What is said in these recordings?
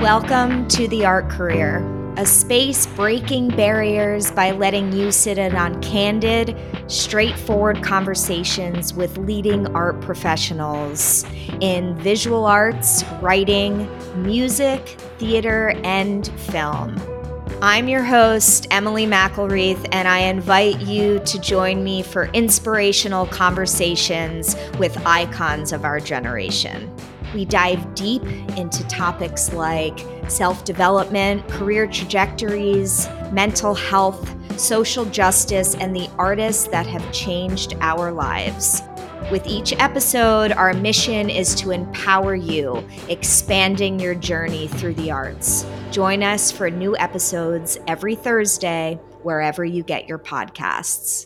Welcome to The Art Career, a space breaking barriers by letting you sit in on candid, straightforward conversations with leading art professionals in visual arts, writing, music, theater, and film. I'm your host, Emily McElreath, and I invite you to join me for inspirational conversations with icons of our generation. We dive deep into topics like self-development, career trajectories, mental health, social justice, and the artists that have changed our lives. With each episode, our mission is to empower you, expanding your journey through the arts. Join us for new episodes every Thursday, wherever you get your podcasts.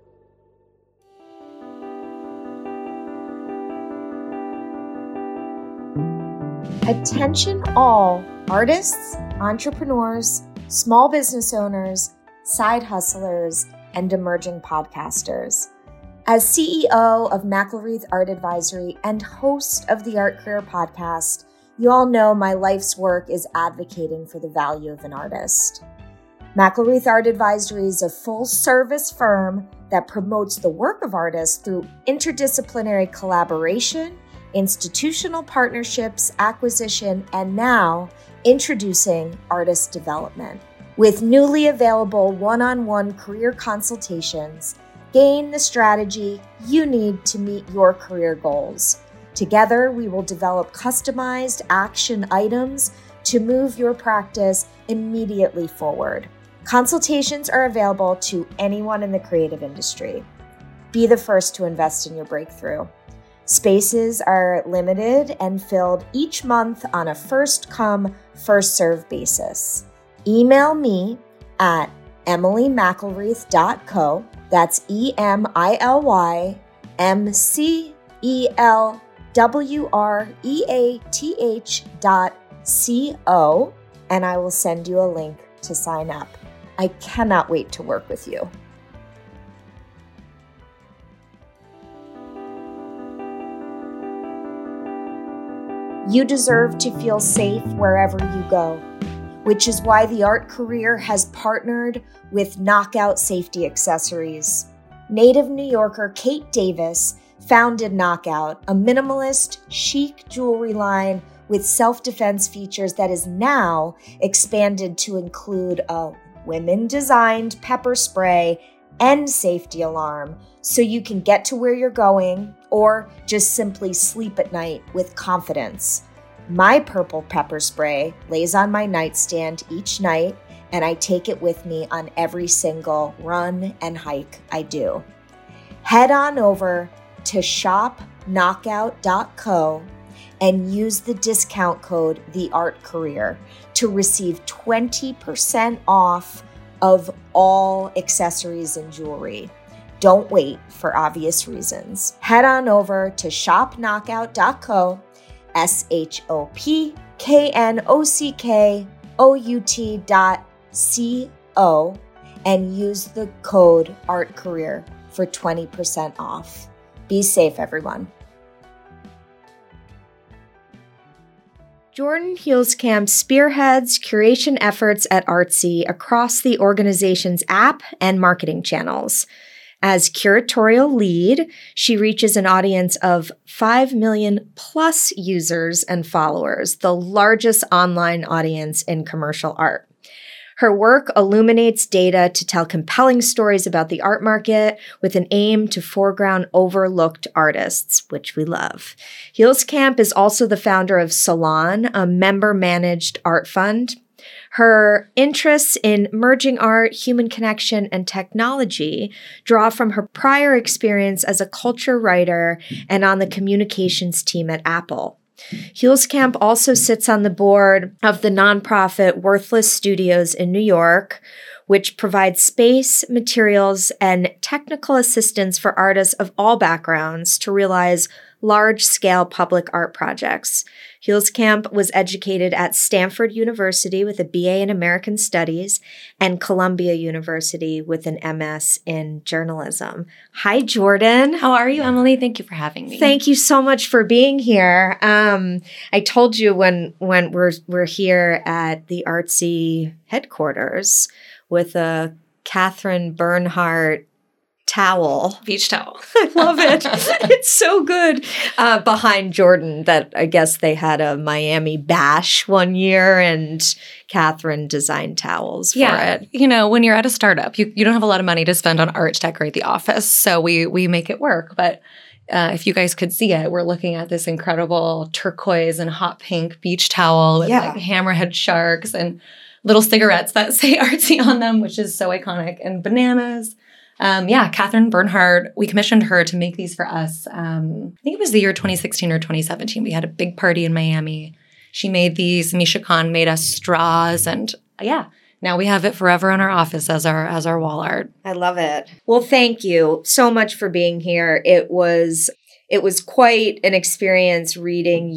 Attention all artists, entrepreneurs, small business owners, side hustlers, and emerging podcasters. As CEO of McElreath Art Advisory and host of the Art Career Podcast, you all know my life's work is advocating for the value of an artist. McElreath Art Advisory is a full-service firm that promotes the work of artists through interdisciplinary collaboration, institutional partnerships, acquisition, and now introducing artist development. With newly available one-on-one career consultations, gain the strategy you need to meet your career goals. Together, we will develop customized action items to move your practice immediately forward. Consultations are available to anyone in the creative industry. Be the first to invest in your breakthrough. Spaces are limited and filled each month on a first-come, first-served basis. Email me at emilymcelreath.co. That's EMILYMCELWREATH.co, and I will send you a link to sign up. I cannot wait to work with you. You deserve to feel safe wherever you go, which is why the Art Career has partnered with Knockout Safety Accessories. Native New Yorker Kate Davis founded Knockout, a minimalist, chic jewelry line with self-defense features that is now expanded to include a women-designed pepper spray and safety alarm, so you can get to where you're going or just simply sleep at night with confidence. My purple pepper spray lays on my nightstand each night, and I take it with me on every single run and hike I do. Head on over to shopknockout.co and use the discount code TheArtCareer to receive 20% off of all accessories and jewelry. Don't wait for obvious reasons. Head on over to shopknockout.co, shopknockout.co, and use the code ARTCareer for 20% off. Be safe, everyone. Jordan Huelskamp spearheads curation efforts at Artsy across the organization's app and marketing channels. As curatorial lead, she reaches an audience of 5 million plus users and followers, the largest online audience in commercial art. Her work illuminates data to tell compelling stories about the art market with an aim to foreground overlooked artists, which we love. Huelskamp is also the founder of Salon, a member-managed art fund. Her interests in emerging art, human connection, and technology draw from her prior experience as a culture writer and on the communications team at Apple. Huelskamp also sits on the board of the nonprofit Worthless Studios in New York, which provides space, materials, and technical assistance for artists of all backgrounds to realize large-scale public art projects. Huelskamp was educated at Stanford University with a BA in American Studies and Columbia University with an MS in journalism. Hi, Jordan. How are you, Emily? Thank you for having me. Thank you so much for being here. I told you when we're here at the Artsy headquarters with a Catherine Bernhardt towel. Beach towel. I love it. It's so good. Behind Jordan, that I guess they had a Miami bash one year and Catherine designed towels for it. You know, when you're at a startup, you don't have a lot of money to spend on art to decorate the office. So we make it work. But if you guys could see it, we're looking at this incredible turquoise and hot pink beach towel with like hammerhead sharks and little cigarettes that say Artsy on them, which is so iconic, and bananas. Catherine Bernhardt, we commissioned her to make these for us. I think it was the year 2016 or 2017. We had a big party in Miami. She made these. Misha Khan made us straws, and now we have it forever in our office as our wall art. I love it. Well, thank you so much for being here. It was quite an experience reading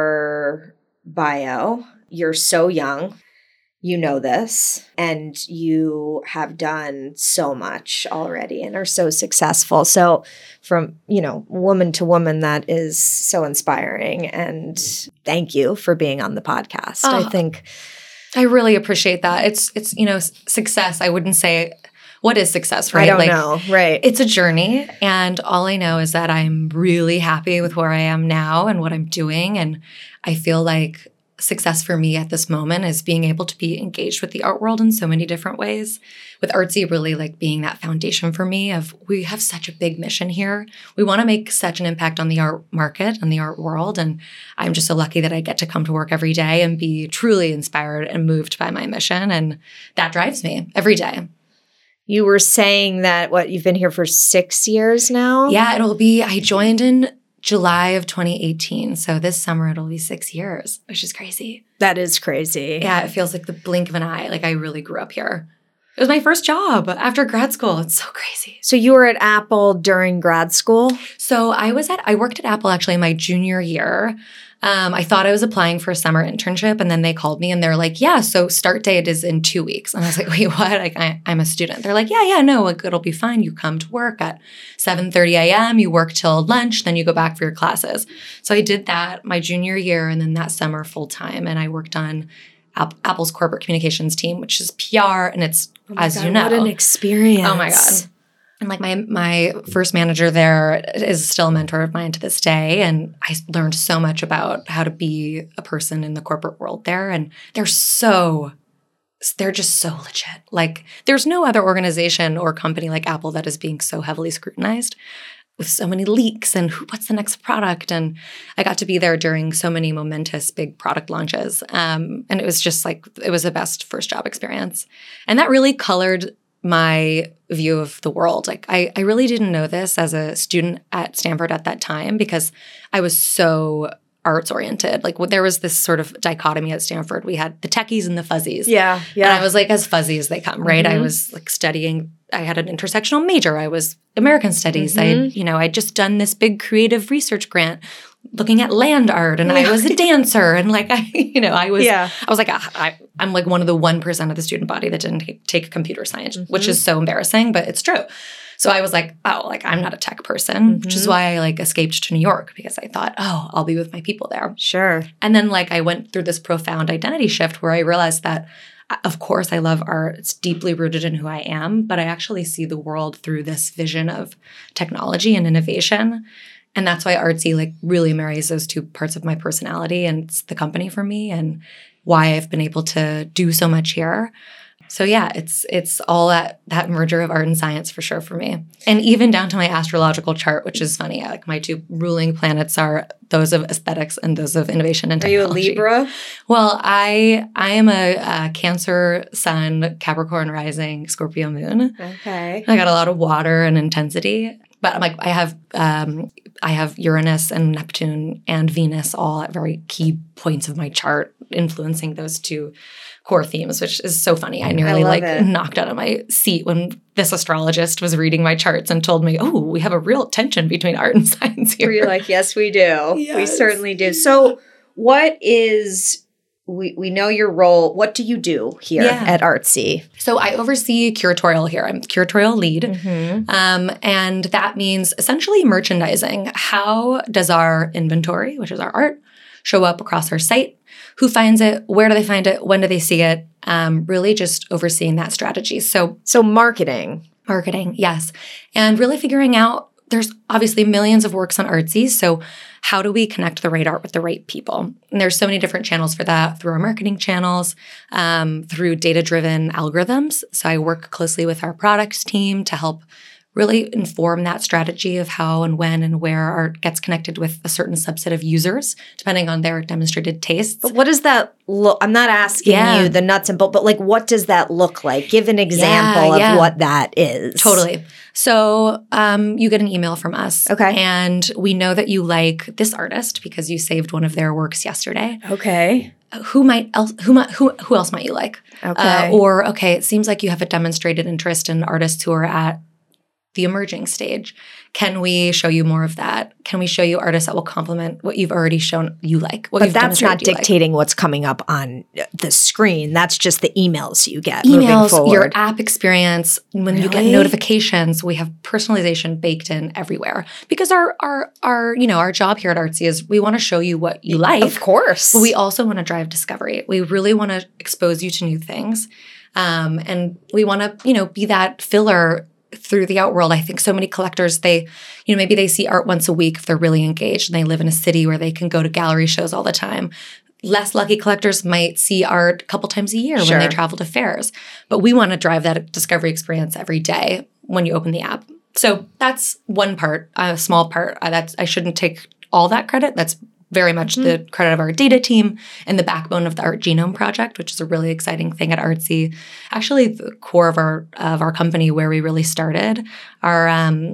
your bio. You're so young. You know this, and you have done so much already and are so successful. So from, woman to woman, that is so inspiring. And thank you for being on the podcast. I think I really appreciate that. It's success. I wouldn't say what is success, right? I don't know. Right. It's a journey. And all I know is that I'm really happy with where I am now and what I'm doing. And I feel like success for me at this moment is being able to be engaged with the art world in so many different ways. With Artsy really like being that foundation for me of we have such a big mission here. We want to make such an impact on the art market and the art world. And I'm just so lucky that I get to come to work every day and be truly inspired and moved by my mission. And that drives me every day. You were saying that, you've been here for 6 years now? Yeah, I joined in July of 2018. So this summer it'll be 6 years, which is crazy. That is crazy. Yeah, it feels like the blink of an eye. Like I really grew up here. It was my first job after grad school. It's so crazy. So you were at Apple during grad school? So I worked at Apple actually my junior year. I thought I was applying for a summer internship, and then they called me and they're like, yeah, so start date is in 2 weeks. And I was like, wait, what? Like, I'm a student. They're like, yeah, no, like, it'll be fine. You come to work at 7:30 a.m., you work till lunch, then you go back for your classes. So I did that my junior year, and then that summer full time. And I worked on Apple's corporate communications team, which is PR, and it's, you know. What an experience. Oh my God. And like my first manager there is still a mentor of mine to this day. And I learned so much about how to be a person in the corporate world there. And they're just so legit. Like there's no other organization or company like Apple that is being so heavily scrutinized with so many leaks and what's the next product. And I got to be there during so many momentous big product launches. And it was just like, it was the best first job experience. And that really colored my view of the world. Like I really didn't know this as a student at Stanford at that time because I was so arts oriented. Like there was this sort of dichotomy at Stanford. We had the techies and the fuzzies. Yeah. And I was like as fuzzy as they come, right? I was like studying, I had an intersectional major. I was American studies. I'd just done this big creative research grant looking at land art, and I was a dancer, and like I was like I'm like one of the 1% of the student body that didn't take computer science, which is so embarrassing, but it's true. So I was like, I'm not a tech person, which is why I like escaped to New York because I thought, I'll be with my people there. Sure. And then like I went through this profound identity shift where I realized that of course I love art. It's deeply rooted in who I am, but I actually see the world through this vision of technology and innovation. And that's why Artsy like really marries those two parts of my personality, and it's the company for me and why I've been able to do so much here. So yeah, it's all that merger of art and science for sure for me. And even down to my astrological chart, which is funny. Like my two ruling planets are those of aesthetics and those of innovation and technology. Are you a Libra? Well, I am a Cancer sun, Capricorn rising, Scorpio moon. Okay. I got a lot of water and intensity. But I'm like, I have Uranus and Neptune and Venus all at very key points of my chart, influencing those two core themes, which is so funny. I nearly knocked out of my seat when this astrologist was reading my charts and told me, oh, we have a real tension between art and science here. You're like, yes, we do. Yes. We certainly do. So what is, we know your role. What do you do here at Artsy? So I oversee curatorial here. I'm curatorial lead. And that means essentially merchandising. How does our inventory, which is our art, show up across our site? Who finds it? Where do they find it? When do they see it? Really just overseeing that strategy. So marketing. Marketing, yes. And really figuring out, there's obviously millions of works on Artsy. So how do we connect the right art with the right people? And there's so many different channels for that, through our marketing channels, through data-driven algorithms. So I work closely with our products team to help really inform that strategy of how and when and where art gets connected with a certain subset of users, depending on their demonstrated tastes. But what does that look? I'm not asking you the nuts and bolts, but like, what does that look like? Give an example of what that is. Totally. So you get an email from us. Okay. And we know that you like this artist because you saved one of their works yesterday. Okay. Who else might you like? Okay. It seems like you have a demonstrated interest in artists who are at the emerging stage. Can we show you more of that? Can we show you artists that will complement what you've already shown you like? But that's not dictating what's coming up on the screen. That's just the emails you get. Emails, your app experience, when you get notifications, we have personalization baked in everywhere. Because our job here at Artsy is we want to show you what you like. Of course. But we also want to drive discovery. We really want to expose you to new things. And we want to, be that filler through the art world. I think so many collectors, maybe they see art once a week if they're really engaged and they live in a city where they can go to gallery shows all the time. Less lucky collectors might see art a couple times a year when they travel to fairs. But we want to drive that discovery experience every day when you open the app. So that's one part, a small part. I shouldn't take all that credit. That's very much the credit of our data team and the backbone of the Art Genome Project, which is a really exciting thing at Artsy. Actually, the core of our company, where we really started, our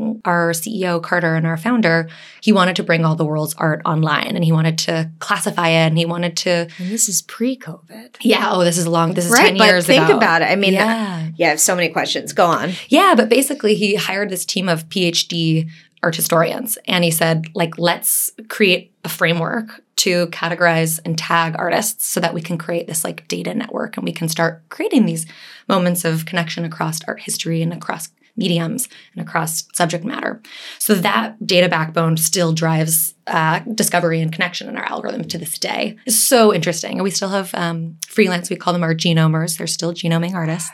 CEO Carter and our founder, he wanted to bring all the world's art online, and he wanted to classify it, and he wanted to. And this is pre-COVID. Yeah. Oh, this is 10 years ago. Think about it. I mean, I have so many questions. Go on. Yeah, but basically, he hired this team of PhD art historians. And he said, let's create a framework to categorize and tag artists so that we can create this data network and we can start creating these moments of connection across art history and across mediums and across subject matter. So that data backbone still drives discovery and connection in our algorithm to this day. It's so interesting. And we still have freelance, we call them our genomers. They're still genoming artists.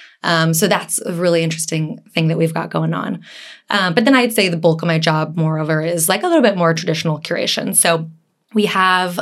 So that's a really interesting thing that we've got going on. But then I'd say the bulk of my job, moreover, is a little bit more traditional curation. So we have,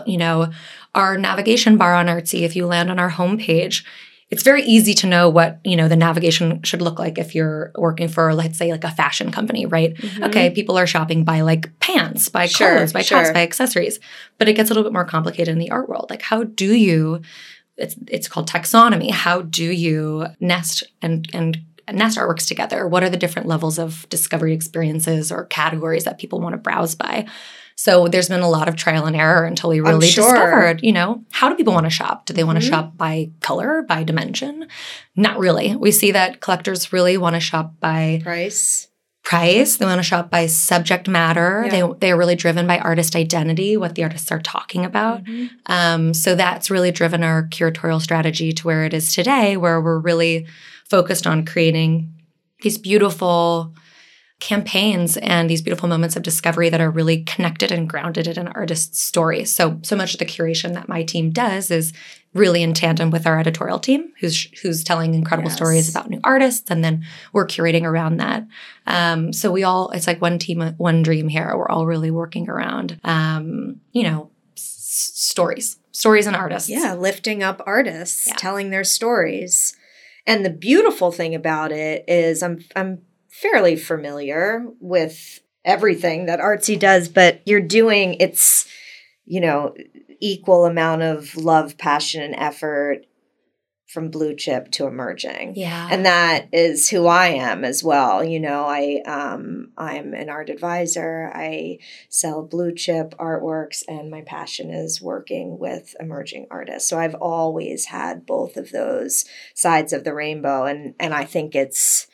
our navigation bar on Artsy. If you land on our homepage, it's very easy to know what, the navigation should look like if you're working for, let's say, a fashion company, right? Mm-hmm. Okay, people are shopping by pants, by clothes, by tops, by accessories. But it gets a little bit more complicated in the art world. How do you... It's called taxonomy. How do you nest and nest artworks together? What are the different levels of discovery experiences or categories that people want to browse by? So there's been a lot of trial and error until we really discovered, how do people want to shop? Do they want to shop by color, by dimension? Not really. We see that collectors really want to shop by price. They want to shop by subject matter. Yeah. They're really driven by artist identity, what the artists are talking about. Mm-hmm. So that's really driven our curatorial strategy to where it is today, where we're really focused on creating these beautiful campaigns and these beautiful moments of discovery that are really connected and grounded in an artist's story. So much of the curation that my team does is really in tandem with our editorial team, who's telling incredible stories about new artists, and then we're curating around that. So it's like one team, one dream here. We're all really working around, stories and artists. Yeah, lifting up artists, telling their stories. And the beautiful thing about it is I'm fairly familiar with everything that Artsy does, but you're doing it's, equal amount of love, passion, and effort from blue chip to emerging. Yeah. And that is who I am as well. You know, I'm an art advisor. I sell blue chip artworks, and my passion is working with emerging artists. So I've always had both of those sides of the rainbow. And I think it's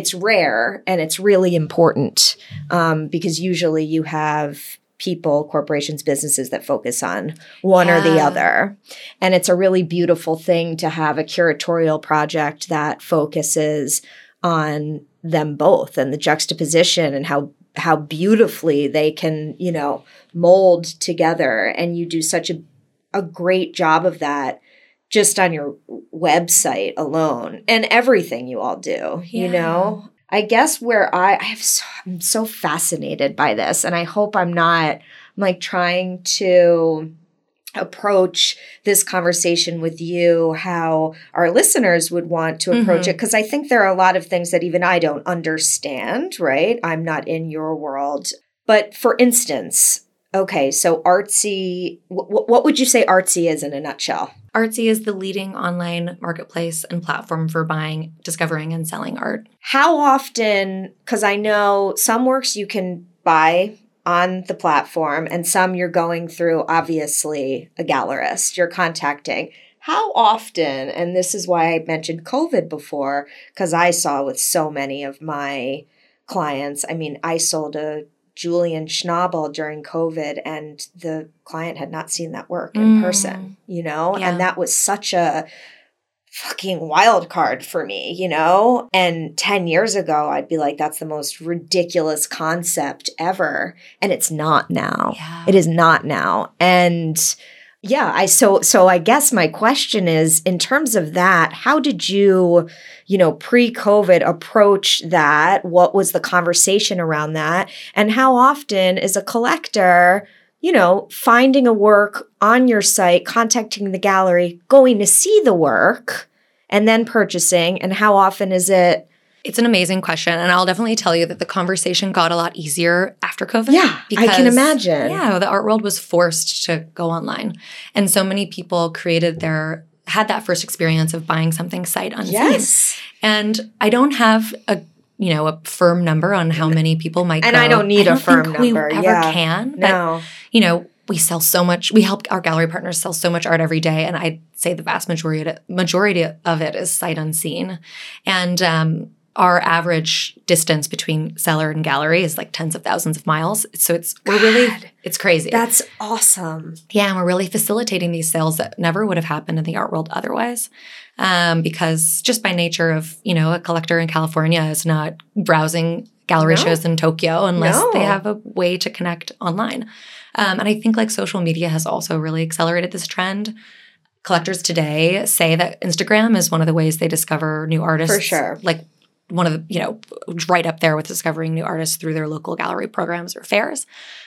rare and it's really important because usually you have people, corporations, businesses that focus on one or the other. And it's a really beautiful thing to have a curatorial project that focuses on them both and the juxtaposition and how beautifully they can, you know, mold together. And you do such a great job of that just on your website alone and everything you all do, you know? I guess where I'm so fascinated by this, and I hope I'm like trying to approach this conversation with you how our listeners would want to approach it, because I think there are a lot of things that even I don't understand, right? I'm not in your world. But for instance, okay, so Artsy, what would you say Artsy is in a nutshell? Artsy is the leading online marketplace and platform for buying, discovering, and selling art. How often, because I know some works you can buy on the platform and some you're going through, obviously, a gallerist you're contacting. How often, and this is why I mentioned COVID before, because I saw with so many of my clients, I mean, I sold a Julian Schnabel during COVID, and the client had not seen that work in person, you know? Yeah. And that was such a fucking wild card for me, you know? And 10 years ago, I'd be like, that's the most ridiculous concept ever. And it's not now. Yeah. It is not now. And yeah, so I guess my question is, in terms of that, how did you, you know, pre-COVID approach that? What was the conversation around that? And how often is a collector, you know, finding a work on your site, contacting the gallery, going to see the work, and then purchasing? And how often is it? It's an amazing question. And I'll definitely tell you that the conversation got a lot easier after COVID. Yeah, I can imagine. Yeah, the art world was forced to go online. And so many people had that first experience of buying something sight unseen. Yes. And I don't have a firm number on how many people might and go. I don't need a firm number. We ever can. No. But, you know, we sell so much. We help our gallery partners sell so much art every day. And I'd say the vast majority of it is sight unseen. And our average distance between seller and gallery is like tens of thousands of miles. So it's crazy. That's awesome. Yeah, and we're really facilitating these sales that never would have happened in the art world otherwise. Because just by nature of, you know, a collector in California is not browsing gallery shows in Tokyo unless they have a way to connect online. And I think like social media has also really accelerated this trend. Collectors today say that Instagram is one of the ways they discover new artists. For sure. Like one of the, you know, right up there with discovering new artists through their local gallery programs or fairs.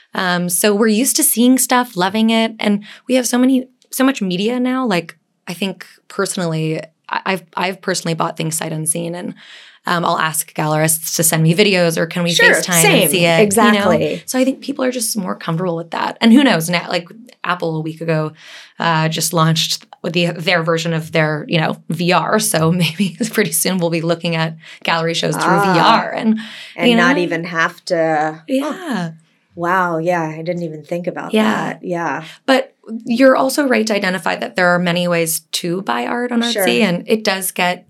So we're used to seeing stuff, loving it. And we have so much media now. Like I think personally, I've personally bought things sight unseen, and I'll ask gallerists to send me videos, or can we FaceTime and see it? Exactly. You know? So I think people are just more comfortable with that. And who knows? Now, like Apple a week ago just launched with their version of their, you know, VR. So maybe pretty soon we'll be looking at gallery shows through VR and you know, not even have to. Yeah. Oh, wow. Yeah. I didn't even think about that. Yeah. But you're also right to identify that there are many ways to buy art on Artsy. Sure. And it does get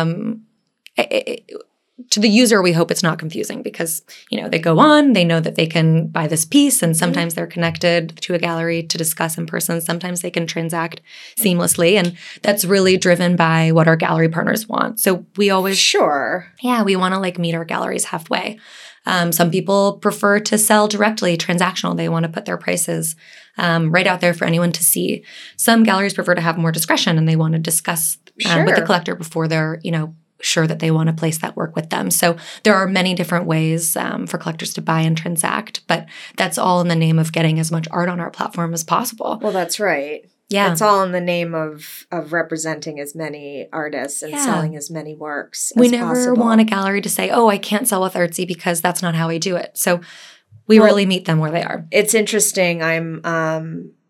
to the user, we hope it's not confusing because, you know, they go on, they know that they can buy this piece, and sometimes they're connected to a gallery to discuss in person. Sometimes they can transact seamlessly. And that's really driven by what our gallery partners want. So we always... Sure. Yeah, we want to like meet our galleries halfway. Some people prefer to sell directly, transactional. They want to put their prices right out there for anyone to see. Some galleries prefer to have more discretion, and they want to discuss with the collector before they're, you know, sure that they want to place that work with them. So there are many different ways for collectors to buy and transact, but that's all in the name of getting as much art on our platform as possible. Well, that's right. Yeah. It's all in the name of representing as many artists and selling as many works we as never possible. want a gallery to say, oh, I can't sell with Artsy because that's not how I do it. So we really meet them where they are. It's interesting. I'm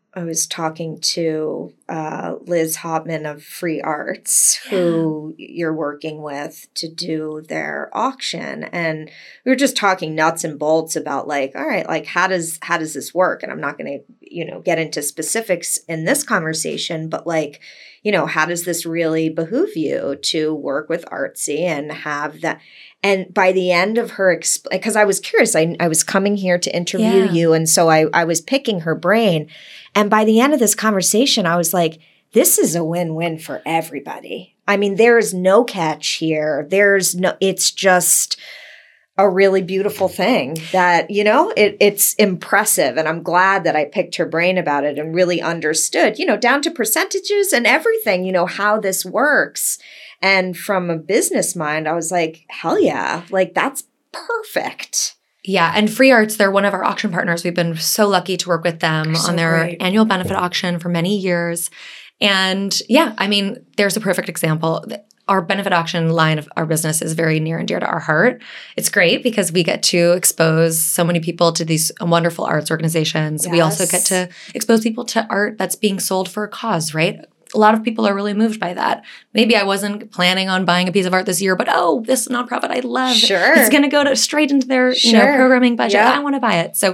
I was talking to Liz Hopman of Free Arts, who you're working with to do their auction. And we were just talking nuts and bolts about like, all right, like how does this work? And I'm not going to, get into specifics in this conversation, but like, how does this really behoove you to work with Artsy and have that? And by the end of her, because I was curious, I was coming here to interview you. And so I was picking her brain. And by the end of this conversation, I was like, this is a win-win for everybody. I mean, there is no catch here. It's just a really beautiful thing that, it's impressive. And I'm glad that I picked her brain about it and really understood, down to percentages and everything, how this works. And from a business mind, I was like, hell yeah, like that's perfect. Yeah. And Free Arts, they're one of our auction partners. We've been so lucky to work with them on their annual benefit auction for many years. And yeah, I mean, there's a perfect example. Our benefit auction line of our business is very near and dear to our heart. It's great because we get to expose so many people to these wonderful arts organizations. Yes. We also get to expose people to art that's being sold for a cause, right? A lot of people are really moved by that. Maybe I wasn't planning on buying a piece of art this year, but this nonprofit I love. Sure. It's going to go straight into their programming budget. Yeah. I want to buy it. So,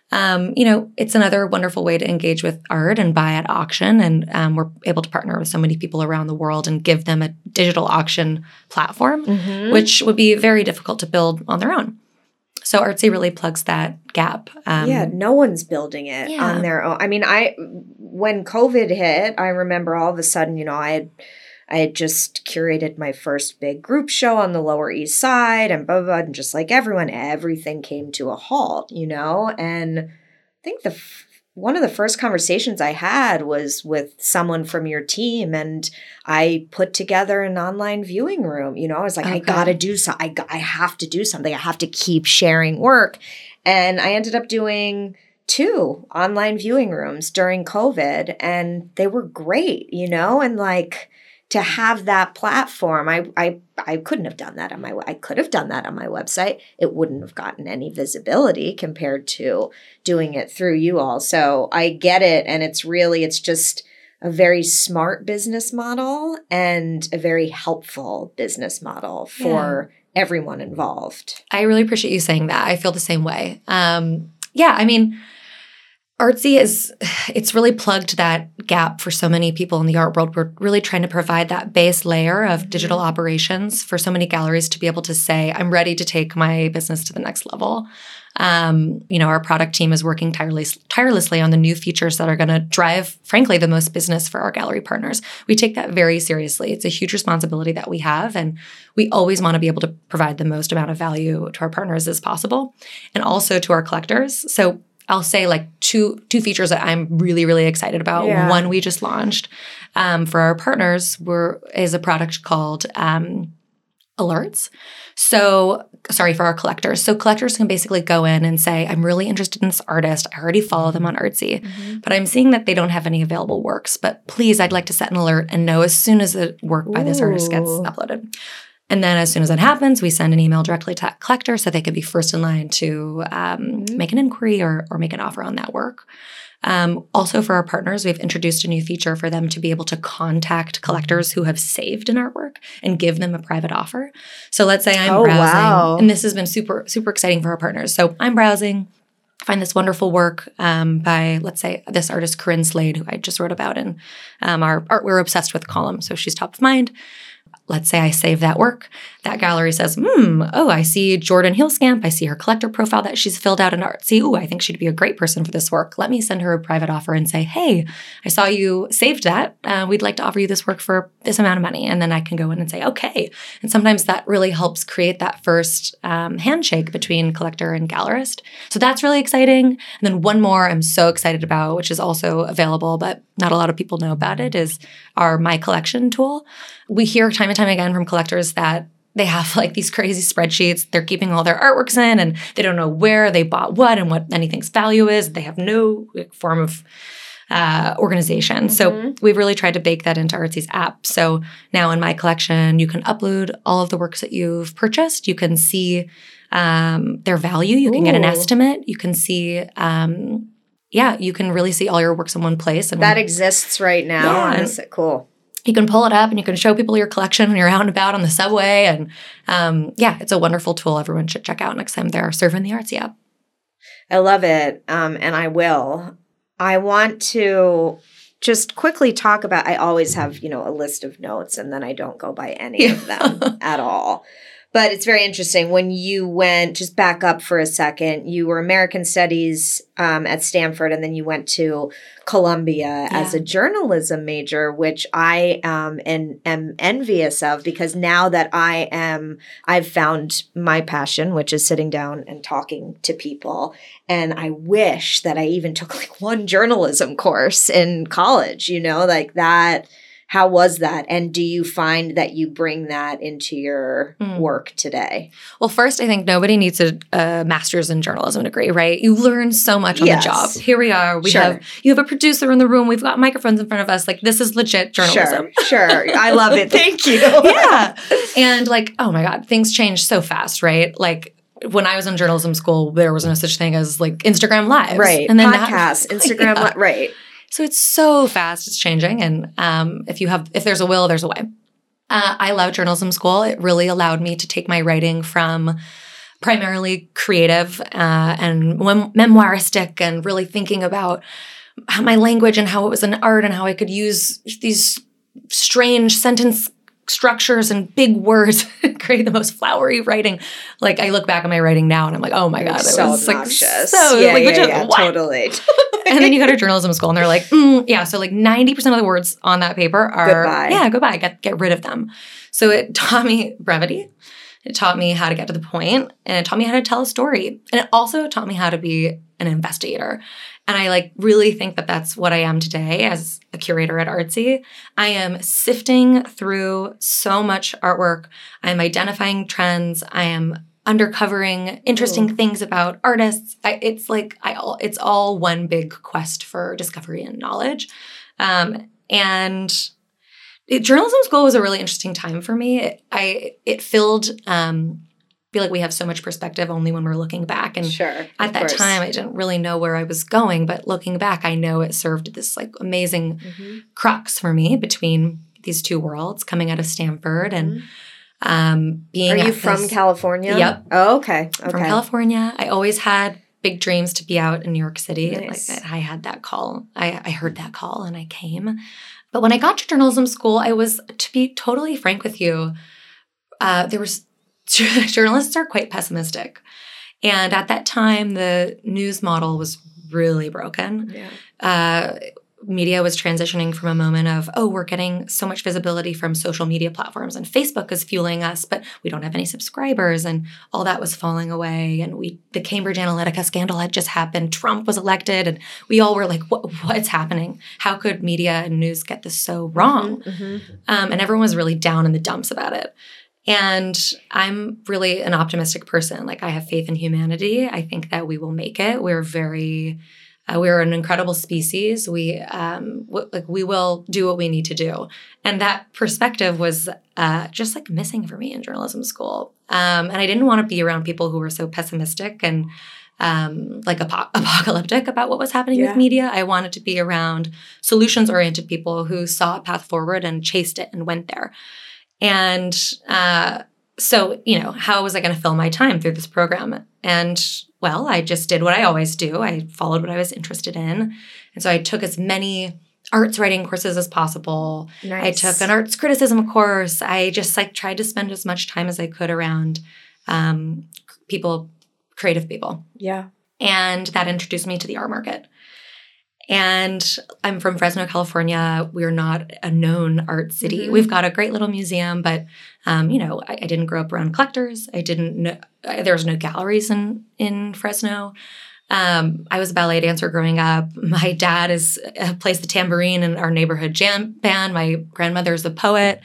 it's another wonderful way to engage with art and buy at auction. And we're able to partner with so many people around the world and give them a digital auction platform, which would be very difficult to build on their own. So Artsy really plugs that gap. No one's building it on their own. I mean, when COVID hit, I remember all of a sudden, I had just curated my first big group show on the Lower East Side and blah, blah, blah. And just like everything came to a halt, And I think one of the first conversations I had was with someone from your team, and I put together an online viewing room. I was like, okay. I got to do something. I have to do something. I have to keep sharing work. And I ended up doing 2 online viewing rooms during COVID, and they were great, and like to have that platform, I couldn't have done that I could have done that on my website. It wouldn't have gotten any visibility compared to doing it through you all. So I get it. And it's just a very smart business model and a very helpful business model for everyone involved. I really appreciate you saying that. I feel the same way. I mean, Artsy it's really plugged that gap for so many people in the art world. We're really trying to provide that base layer of digital operations for so many galleries to be able to say, I'm ready to take my business to the next level. Our product team is working tirelessly on the new features that are going to drive, frankly, the most business for our gallery partners. We take that very seriously. It's a huge responsibility that we have, and we always want to be able to provide the most amount of value to our partners as possible, and also to our collectors. So I'll say like two features that I'm really, really excited about. Yeah. One we just launched for our partners is a product called Alerts. For our collectors. So collectors can basically go in and say, I'm really interested in this artist. I already follow them on Artsy, but I'm seeing that they don't have any available works. But please, I'd like to set an alert and know as soon as a work by this artist gets uploaded. And then as soon as that happens, we send an email directly to that collector so they can be first in line to make an inquiry or make an offer on that work. Also for our partners, we've introduced a new feature for them to be able to contact collectors who have saved an artwork and give them a private offer. So let's say I'm browsing, and this has been super, super exciting for our partners. So I'm browsing, find this wonderful work by, let's say, this artist, Corinne Slade, who I just wrote about in our Art We're Obsessed With column. So she's top of mind. Let's say I save that work. That gallery says, I see Jordan Heelskamp. I see her collector profile that she's filled out in Artsy. I think she'd be a great person for this work. Let me send her a private offer and say, hey, I saw you saved that. We'd like to offer you this work for this amount of money. And then I can go in and say, okay. And sometimes that really helps create that first handshake between collector and gallerist. So that's really exciting. And then one more I'm so excited about, which is also available, but not a lot of people know about it, is our My Collection tool. We hear time and time again from collectors that they have like these crazy spreadsheets. They're keeping all their artworks in and they don't know where they bought what and what anything's value is. They have no form of organization. So we've really tried to bake that into Artsy's app. So now in My Collection, you can upload all of the works that you've purchased. You can see their value. You can get an estimate. You can see yeah, you can really see all your works in one place. And that exists right now. Yeah, and cool. You can pull it up and you can show people your collection when you're out and about on the subway. And yeah, it's a wonderful tool everyone should check out next time they're surfing the Artsy app. I love it. And I will. I want to just quickly talk about, I always have, a list of notes and then I don't go by any of them at all. But it's very interesting. When you went, just back up for a second, you were American Studies at Stanford, and then you went to Columbia as a journalism major, which I am envious of, because now that I've found my passion, which is sitting down and talking to people. And I wish that I even took like one journalism course in college, like that. How was that? And do you find that you bring that into your work today? Well, first, I think nobody needs a master's in journalism degree, right? You learn so much on the job. Here we are. You have a producer in the room. We've got microphones in front of us. Like, this is legit journalism. Sure. I love it. Thank you. Yeah. And like, oh my God, things change so fast, right? Like, when I was in journalism school, there was no such thing as like Instagram Lives. Right. And then podcasts, Instagram, right. So it's so fast, it's changing. And if there's a will, there's a way. I love journalism school. It really allowed me to take my writing from primarily creative and memoiristic, and really thinking about how my language and how it was an art and how I could use these strange sentence structures and big words create the most flowery writing. Like, I look back at my writing now and I'm like, oh my God, it was obnoxious. Like, totally. And then you go to journalism school and they're like, so like 90% of the words on that paper are goodbye. Get rid of them. So it taught me brevity. It taught me how to get to the point, and it taught me how to tell a story. And it also taught me how to be an investigator. And I like really think that that's what I am today as a curator at Artsy. I am sifting through so much artwork. I'm identifying trends. I am uncovering interesting things about artists. It's all one big quest for discovery and knowledge. Journalism school was a really interesting time for me. It filled. I feel like we have so much perspective only when we're looking back. And at that time, I didn't really know where I was going. But looking back, I know it served this like amazing crux for me between these two worlds, coming out of Stanford and being. Are you from California? Yep. Oh, okay. From California. I always had big dreams to be out in New York City. Nice. Like, I had that call. I heard that call and I came. But when I got to journalism school, to be totally frank with you, journalists are quite pessimistic. And at that time, the news model was really broken. Yeah. Media was transitioning from a moment of, we're getting so much visibility from social media platforms and Facebook is fueling us, but we don't have any subscribers, and all that was falling away. And the Cambridge Analytica scandal had just happened. Trump was elected, and we all were like, what's happening? How could media and news get this so wrong? And everyone was really down in the dumps about it. And I'm really an optimistic person. Like, I have faith in humanity. I think that we will make it. We're an incredible species. We will do what we need to do. And that perspective was just like missing for me in journalism school. And I didn't want to be around people who were so pessimistic and like apocalyptic about what was happening with media. I wanted to be around solutions-oriented people who saw a path forward and chased it and went there. And so, how was I going to fill my time through this program? And, well, I just did what I always do. I followed what I was interested in. And so I took as many arts writing courses as possible. Nice. I took an arts criticism course. I just tried to spend as much time as I could around creative people. Yeah. And that introduced me to the art market. And I'm from Fresno, California. We're not a known art city. We've got a great little museum, but, I didn't grow up around collectors. I didn't know, there was no galleries in Fresno. I was a ballet dancer growing up. My dad plays the tambourine in our neighborhood jam band. My grandmother is a poet.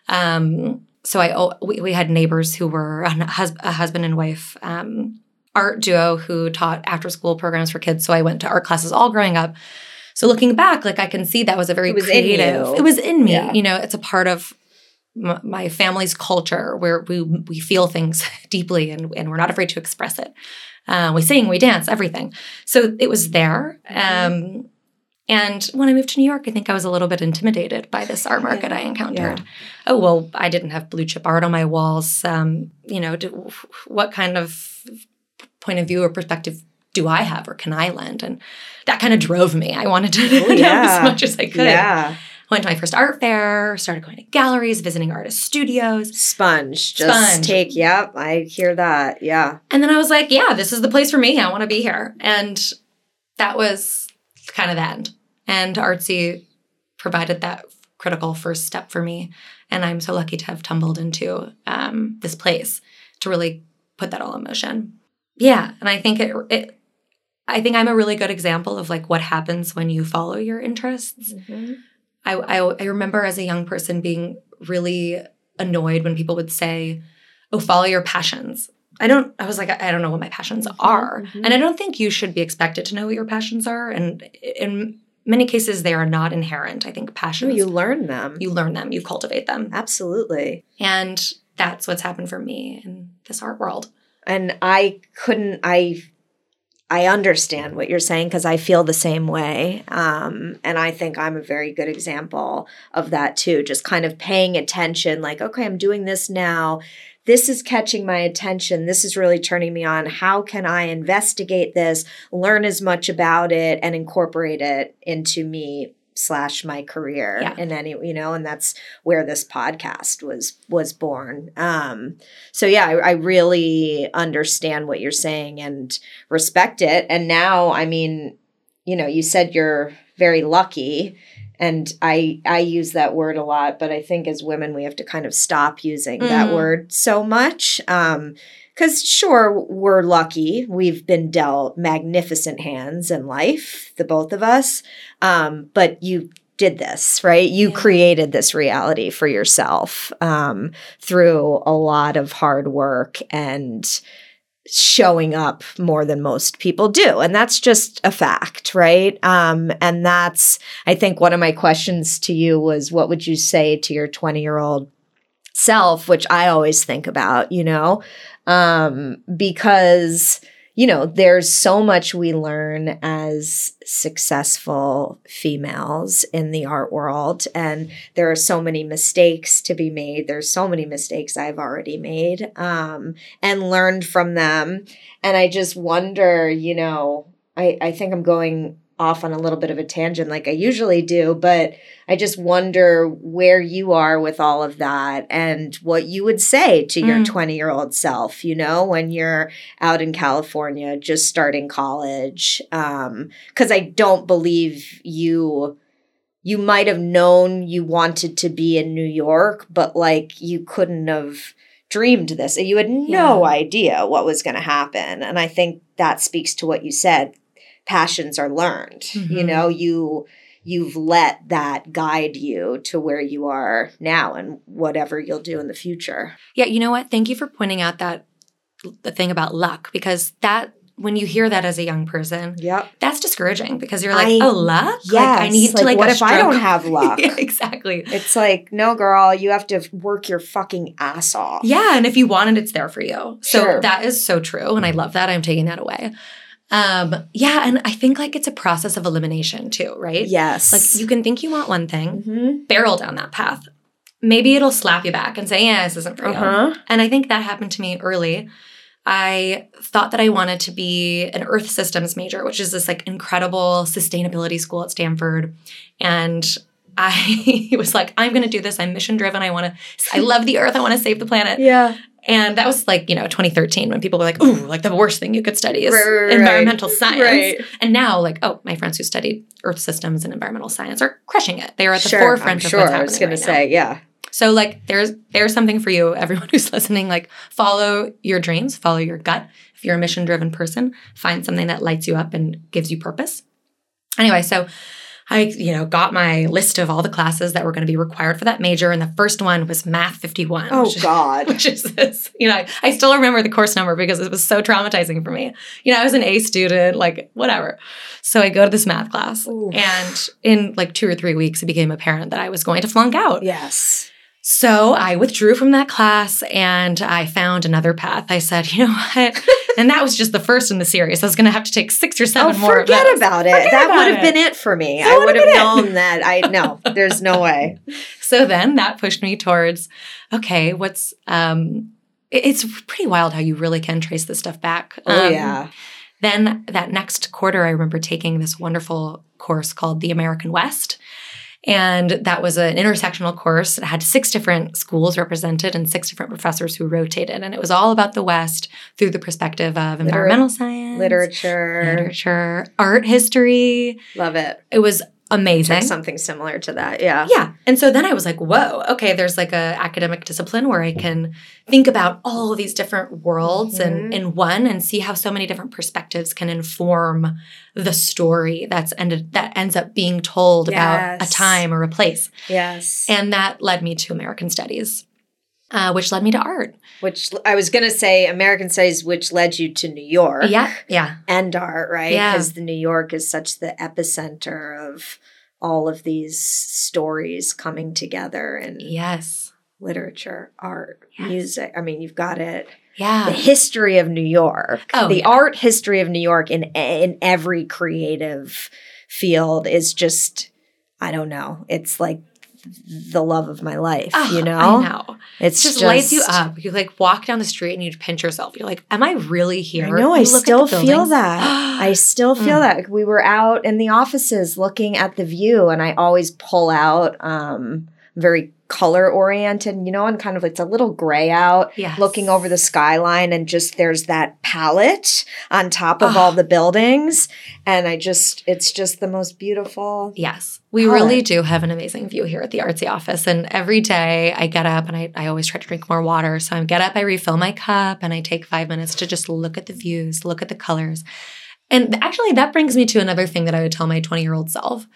So we had neighbors who were a husband and wife art duo who taught after-school programs for kids. So I went to art classes all growing up. So looking back, I can see that was a very creative. It was in me. Yeah. It's a part of my family's culture where we feel things deeply and we're not afraid to express it. We sing, we dance, everything. So it was there. And when I moved to New York, I think I was a little bit intimidated by this art market I encountered. Yeah. Oh, well, I didn't have blue chip art on my walls. What kind of point of view or perspective do I have or can I lend? And that kind of drove me. I wanted to know as much as I could. Yeah. I went to my first art fair, started going to galleries, visiting artist studios. Sponge. I hear that. Yeah. And then I was like, yeah, this is the place for me. I want to be here. And that was kind of the end. And Artsy provided that critical first step for me. And I'm so lucky to have tumbled into this place to really put that all in motion. Yeah. And I think I think I'm a really good example of like what happens when you follow your interests. Mm-hmm. I remember as a young person being really annoyed when people would say, oh, follow your passions. I don't know what my passions are. Mm-hmm. And I don't think you should be expected to know what your passions are. And in many cases, they are not inherent. I think passions. You learn them. You cultivate them. Absolutely. And that's what's happened for me in this art world. And I understand what you're saying because I feel the same way. And I think I'm a very good example of that too. Just kind of paying attention like, okay, I'm doing this now. This is catching my attention. This is really turning me on. How can I investigate this, learn as much about it, and incorporate it into me / my career in any, and that's where this podcast was born. So yeah, I really understand what you're saying and respect it. And now, I mean, you said you're very lucky. And I use that word a lot, but I think as women, we have to kind of stop using that word so much. Because sure, we're lucky. We've been dealt magnificent hands in life, the both of us. But you did this, right? You created this reality for yourself through a lot of hard work and showing up more than most people do. And that's just a fact, right? And that's, I think one of my questions to you was, what would you say to your 20-year-old self, which I always think about, because there's so much we learn as successful females in the art world, and there are so many mistakes to be made. There's so many mistakes I've already made and learned from them. And I just wonder, I think I'm going off on a little bit of a tangent like I usually do, but I just wonder where you are with all of that and what you would say to your 20-year-old self, when you're out in California just starting college. Because I don't believe you might have known you wanted to be in New York, but like you couldn't have dreamed this. You had no idea what was going to happen. And I think that speaks to what you said. Passions are learned. Mm-hmm. You've let that guide you to where you are now and whatever you'll do in the future. Yeah, you know what? Thank you for pointing out the thing about luck, because that when you hear that as a young person, that's discouraging because you're like, luck? Yes. Like, I need to what if I don't have luck? Yeah, exactly. It's like, no, girl, you have to work your fucking ass off. Yeah, and if you want it, it's there for you. So that is so true, and I love that. I'm taking that away. And I think like it's a process of elimination too, right? Yes. Like you can think you want one thing, barrel down that path. Maybe it'll slap you back and say, yeah, this isn't for you. And I think that happened to me early. I thought that I wanted to be an Earth Systems major, which is this like incredible sustainability school at Stanford. And I was like, I'm going to do this. I'm mission driven. I love the Earth. I want to save the planet. Yeah. And that was like, 2013 when people were like, ooh, like the worst thing you could study is environmental science. Right. And now like, my friends who studied Earth Systems and environmental science are crushing it. They are at the forefront of what's happening. I was going to say, yeah. So like there's something for you, everyone who's listening, like follow your dreams, follow your gut. If you're a mission-driven person, find something that lights you up and gives you purpose. Anyway, so I, got my list of all the classes that were going to be required for that major. And the first one was Math 51. Oh, God. Which is this, I still remember the course number because it was so traumatizing for me. I was an A student, like whatever. So I go to this math class. Oof. And in like 2 or 3 weeks, it became apparent that I was going to flunk out. Yes. So I withdrew from that class and I found another path. I said, you know what? And that was just the first in the series. I was going to have to take 6 or 7 more of those. Forget about it. That would have been it for me. I would have known that. No, there's no way. So then that pushed me towards, okay, it's pretty wild how you really can trace this stuff back. Oh, yeah. Then that next quarter, I remember taking this wonderful course called The American West. And that was an intersectional course. It had 6 different schools represented and 6 different professors who rotated. And it was all about the West through the perspective of environmental science, literature, art history. Love it. It was amazing. Something similar to that. Yeah. Yeah. And so then I was like, whoa, okay, there's like a academic discipline where I can think about all of these different worlds in one and see how so many different perspectives can inform the story that ends up being told about a time or a place. Yes. And that led me to American Studies, which led me to art. Which I was going to say American Studies, which led you to New York. Yeah. And art, right? Yeah. Because New York is such the epicenter of all of these stories coming together. And yes. Literature, art, music. I mean, you've got it. Yeah. The history of New York. Art history of New York in every creative field is just, I don't know. It's like the love of my life, you know? I know. It's just lights you up. You like walk down the street and you pinch yourself. You're like, am I really here? I know. I still feel that. I still feel that. We were out in the offices looking at the view, and I always pull out very color oriented, you know, and kind of it's a little gray out, looking over the skyline, and just there's that palette on top of all the buildings, and it's just the most beautiful. Yes, we really do have an amazing view here at the Artsy office, and every day I get up and I always try to drink more water. So I get up, I refill my cup, and I take 5 minutes to just look at the views, look at the colors. And actually, that brings me to another thing that I would tell my 20-year-old self.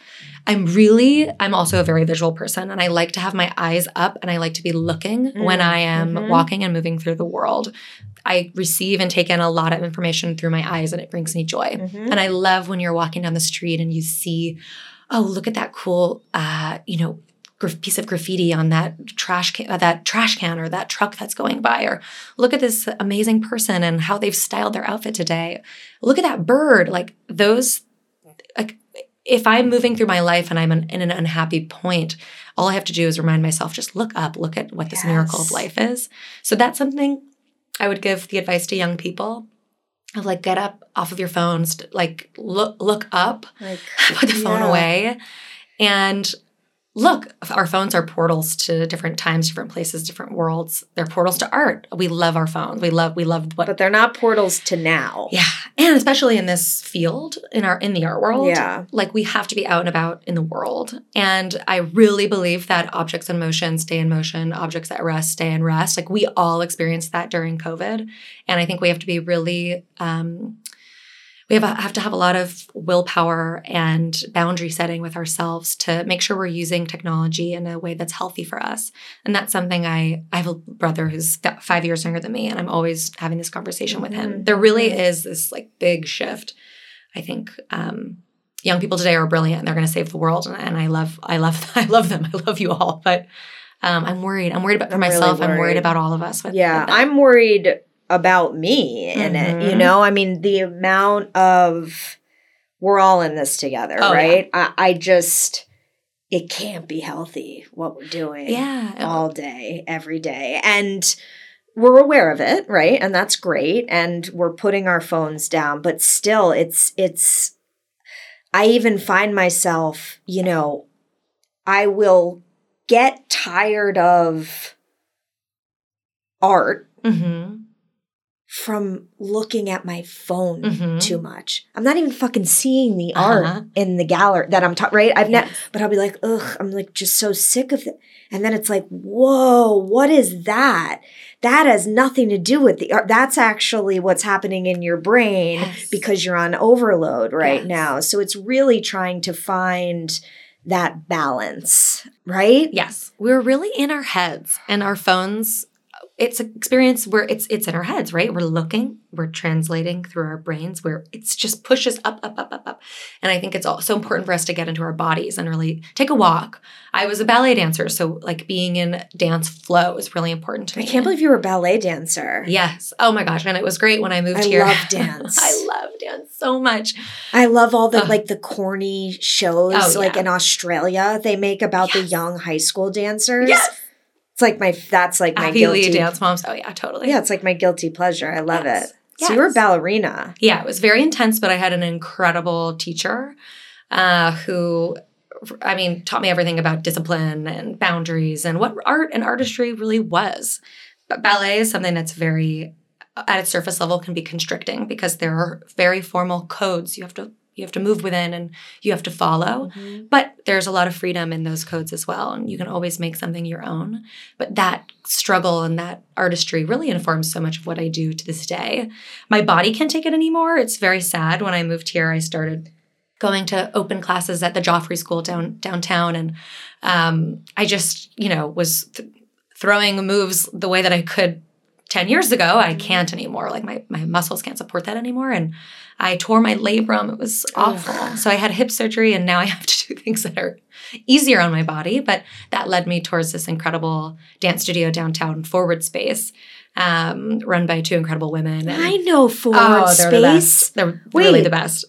I'm also a very visual person, and I like to have my eyes up, and I like to be looking when I am walking and moving through the world. I receive and take in a lot of information through my eyes, and it brings me joy. And I love when you're walking down the street and you see, oh, look at that cool, piece of graffiti on that trash can or that truck that's going by, or look at this amazing person and how they've styled their outfit today. Look at that bird. Like those, like if I'm moving through my life and I'm in an unhappy point, all I have to do is remind myself, just look up, look at what this miracle of life is. So that's something I would give the advice to young people. Of like, get up off of your phones, like look up, put the phone away, and look, our phones are portals to different times, different places, different worlds. They're portals to art. We love our phones. We love what. But they're not portals to now. Yeah, and especially in this field, in the art world. Yeah, like we have to be out and about in the world. And I really believe that objects in motion stay in motion. Objects at rest stay in rest. Like we all experienced that during COVID, and I think we have to be really. We have to have a lot of willpower and boundary setting with ourselves to make sure we're using technology in a way that's healthy for us. And that's something I have a brother who's 5 years younger than me, and I'm always having this conversation with him. There really is this like big shift. I think young people today are brilliant and they're going to save the world. And I love them. I love you all. But I'm worried. I'm worried for myself. I'm worried about all of us. I'm worried about me in it, you know? I mean, the amount of, we're all in this together, right? Yeah. I just, it can't be healthy what we're doing all day, every day. And we're aware of it, right? And that's great. And we're putting our phones down, but still it's, I even find myself, you know, I will get tired of art from looking at my phone too much. I'm not even fucking seeing the art in the gallery that I'm right? But I'll be like, ugh, I'm like just so sick of it. And then it's like, whoa, what is that? That has nothing to do with the art. That's actually what's happening in your brain because you're on overload right now. So it's really trying to find that balance, right? Yes. We're really in our heads, and our phones it's an experience where it's in our heads, right? We're looking, we're translating through our brains, where it's just pushes up. And I think it's so important for us to get into our bodies and really take a walk. I was a ballet dancer, so like being in dance flow is really important to me. I can't believe you were a ballet dancer. Yes. Oh my gosh. And it was great when I moved here. I love dance. I love dance so much. I love all the like the corny shows Oh, like yeah. in Australia they make about the young high school dancers. Yes. It's like that's like my Ivy League guilty dance moms. Oh yeah, totally. Yeah, it's like my guilty pleasure. I love Yes. it. So you were a Yes. ballerina. Yeah, it was very intense, but I had an incredible teacher who, I mean, taught me everything about discipline and boundaries and what art and artistry really was. But ballet is something that's very, at its surface level, can be constricting because there are very formal codes you have to move within and you have to follow. Mm-hmm. But there's a lot of freedom in those codes as well. And you can always make something your own. But that struggle and that artistry really informs so much of what I do to this day. My body can't take it anymore. It's very sad. When I moved here, I started going to open classes at the Joffrey School downtown. And I just, was throwing moves the way that I could 10 years ago. I can't anymore. Like my muscles can't support that anymore. And I tore my labrum. It was awful. So I had hip surgery and now I have to do things that are easier on my body. But that led me towards this incredible dance studio downtown, Forward Space, run by two incredible women. And, I know Forward Space. They're the best. They're really the best.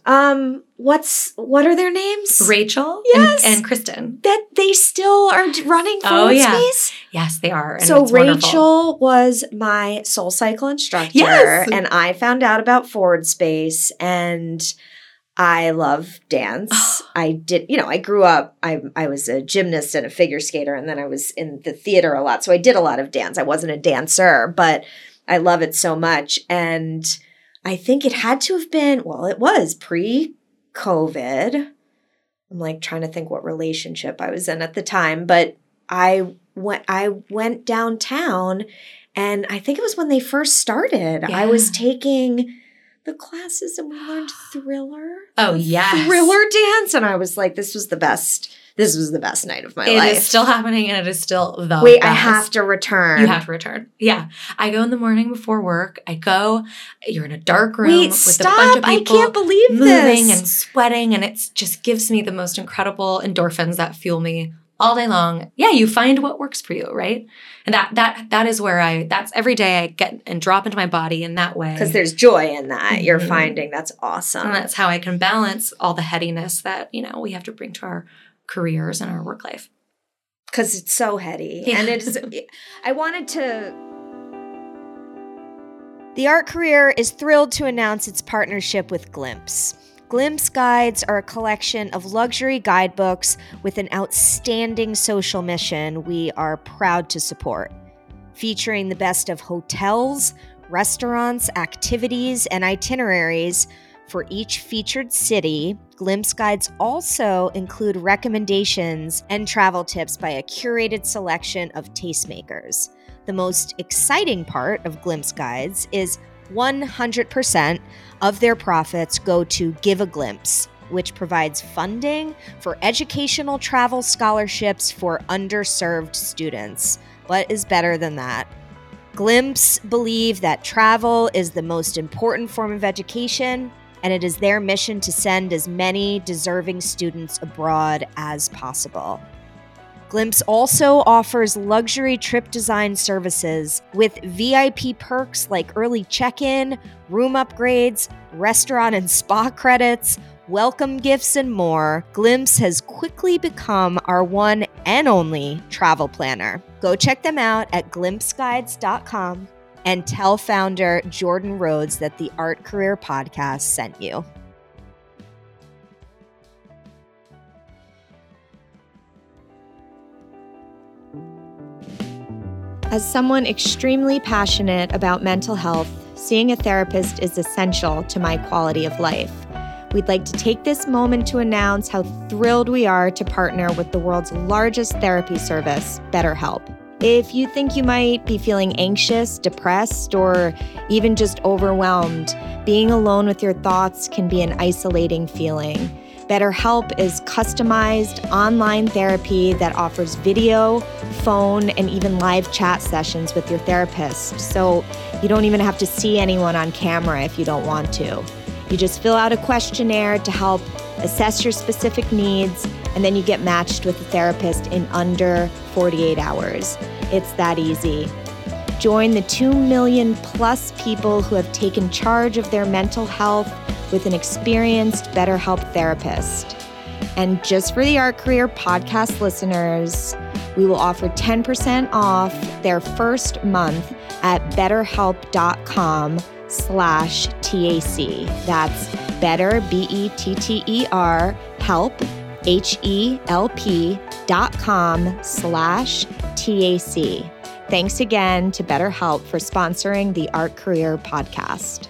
What are their names? Rachel Yes. and Kristen. That they still are running Forward Space? Yes, they are. And So it's wonderful. Rachel was my Soul Cycle instructor. Yes. And I found out about Forward Space and I love dance. I did, I grew up, I was a gymnast and a figure skater, and then I was in the theater a lot. So I did a lot of dance. I wasn't a dancer, but I love it so much. And I think it had to have been, it was pre-COVID. I'm like trying to think what relationship I was in at the time, but I went downtown and I think it was when they first started. Yeah. I was taking the classes and we learned Thriller. Oh, yes. Thriller dance. And I was like, this was the best night of my life. It is still happening and it is still the best. Wait, I have to return. You have to return. Yeah. I go in the morning before work. You're in a dark room Wait, with stop. a bunch of people I can't believe moving this. and sweating. And it just gives me the most incredible endorphins that fuel me all day long. Yeah, you find what works for you, right? And that is where that's every day I get and drop into my body in that way. Because there's joy in that. You're finding that's awesome. And that's how I can balance all the headiness that, we have to bring to our careers and our work life. Because it's so heady. Yeah. And I wanted to... The Art Career is thrilled to announce its partnership with Glimpse. Glimpse Guides are a collection of luxury guidebooks with an outstanding social mission we are proud to support. Featuring the best of hotels, restaurants, activities, and itineraries for each featured city, Glimpse Guides also include recommendations and travel tips by a curated selection of tastemakers. The most exciting part of Glimpse Guides is 100% of their profits go to Give a Glimpse, which provides funding for educational travel scholarships for underserved students. What is better than that? Glimpse believe that travel is the most important form of education, and it is their mission to send as many deserving students abroad as possible. Glimpse also offers luxury trip design services with VIP perks like early check-in, room upgrades, restaurant and spa credits, welcome gifts, and more. Glimpse has quickly become our one and only travel planner. Go check them out at glimpseguides.com and tell founder Jordan Rhodes that the Art Career Podcast sent you. As someone extremely passionate about mental health, seeing a therapist is essential to my quality of life. We'd like to take this moment to announce how thrilled we are to partner with the world's largest therapy service, BetterHelp. If you think you might be feeling anxious, depressed, or even just overwhelmed, being alone with your thoughts can be an isolating feeling. BetterHelp is customized online therapy that offers video, phone, and even live chat sessions with your therapist. So you don't even have to see anyone on camera if you don't want to. You just fill out a questionnaire to help assess your specific needs, and then you get matched with a therapist in under 48 hours. It's that easy. Join the 2 million plus people who have taken charge of their mental health with an experienced BetterHelp therapist. And just for the Art Career podcast listeners, we will offer 10% off their first month at betterhelp.com/TAC. That's better, BETTER, help, HELP.com/TAC. Thanks again to BetterHelp for sponsoring the Art Career podcast.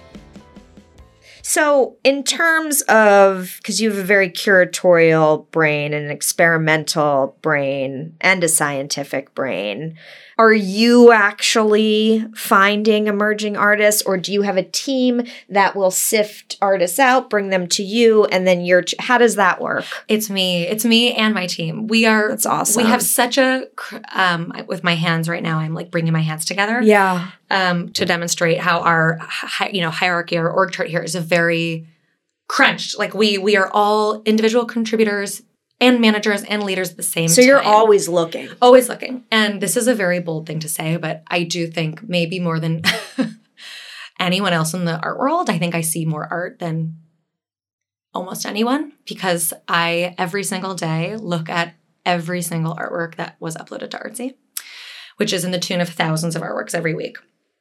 So in terms of, because you have a very curatorial brain and an experimental brain and a scientific brain, are you actually finding emerging artists, or do you have a team that will sift artists out, bring them to you, and then how does that work? It's me and my team. That's awesome. We have such a, with my hands right now, I'm like bringing my hands together. Yeah. To demonstrate how our, hierarchy, our org chart here is a very crunched. Like we are all individual contributors and managers and leaders at the same time. So you're always looking. Always looking. And this is a very bold thing to say, but I do think maybe more than anyone else in the art world, I think I see more art than almost anyone, because I, every single day, look at every single artwork that was uploaded to Artsy, which is in the tune of thousands of artworks every week.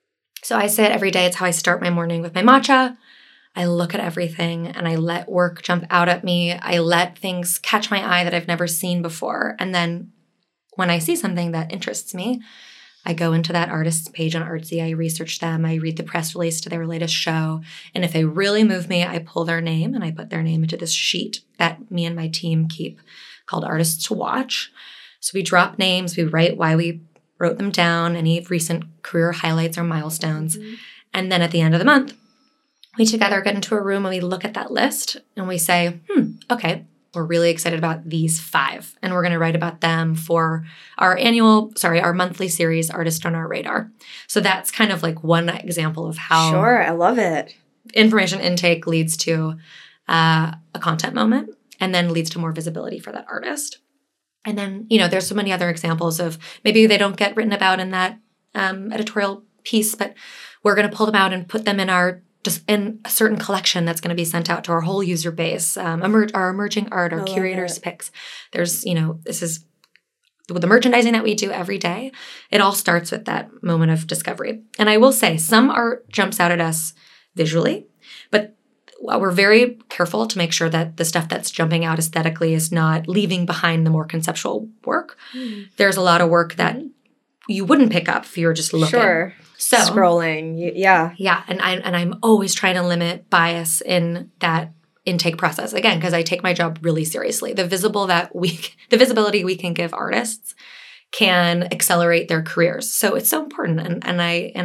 So I sit every day. It's how I start my morning with my matcha. I look at everything and I let work jump out at me. I let things catch my eye that I've never seen before. And then when I see something that interests me, I go into that artist's page on Artsy. I research them. I read the press release to their latest show. And if they really move me, I pull their name and I put their name into this sheet that me and my team keep called Artists to Watch. So we drop names. We write why we wrote them down, any recent career highlights or milestones. Mm-hmm. And then at the end of the month, we together get into a room and we look at that list and we say, okay, we're really excited about these 5. And we're going to write about them for our monthly series, Artist on Our Radar. So that's kind of like one example of how. Sure, I love it. Information intake leads to a content moment and then leads to more visibility for that artist. And then, there's so many other examples of maybe they don't get written about in that editorial piece, but we're going to pull them out and put them in just in a certain collection that's going to be sent out to our whole user base, our emerging art, our curators' picks. There's, this is with the merchandising that we do every day. It all starts with that moment of discovery. And I will say some art jumps out at us visually, but we're very careful to make sure that the stuff that's jumping out aesthetically is not leaving behind the more conceptual work. There's a lot of work that you wouldn't pick up if you were just looking. Sure. So scrolling. Yeah. Yeah. And I'm always trying to limit bias in that intake process. Again, because I take my job really seriously. The visibility we can give artists can accelerate their careers. So it's so important. And